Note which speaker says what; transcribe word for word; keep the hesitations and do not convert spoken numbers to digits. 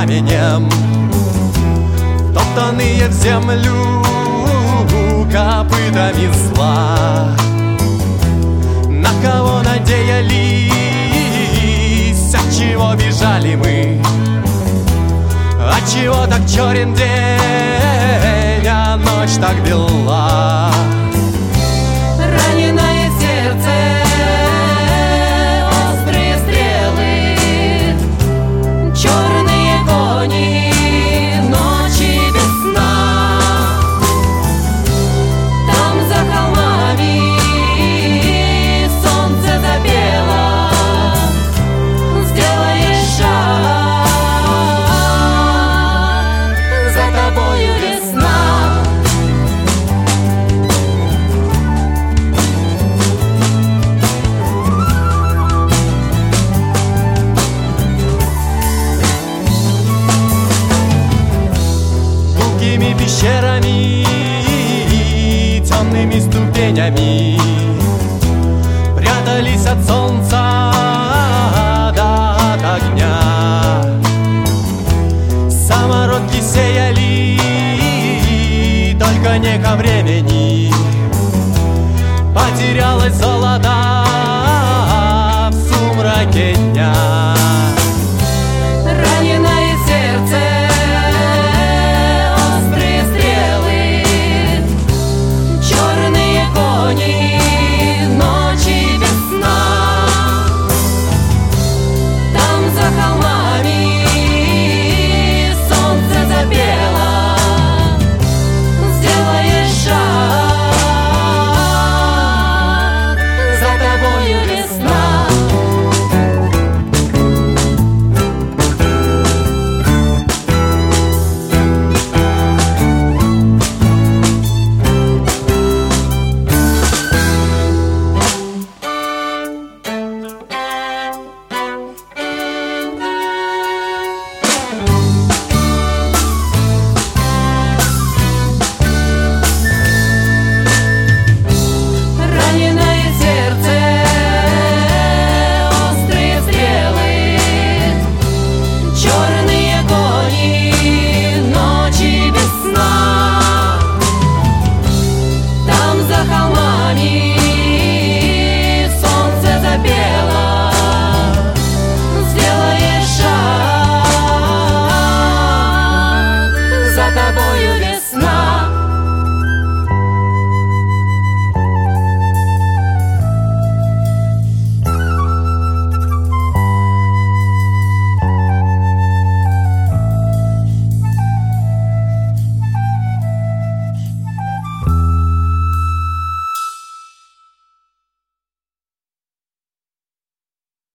Speaker 1: пламенем, топтанные в землю копытами зла. На кого надеялись, от чего бежали мы, отчего так черен день, а ночь так бела.
Speaker 2: Раненое сердце, острые стрелы, черные кони, ночи без сна. Там за холмами солнце запело, сделаешь шаг, за тобою весна.
Speaker 1: Гулкими пещерами, темными ступенями прятались от солнца да от огня. Самородки сеяли, только не ко времени. Потерялась золото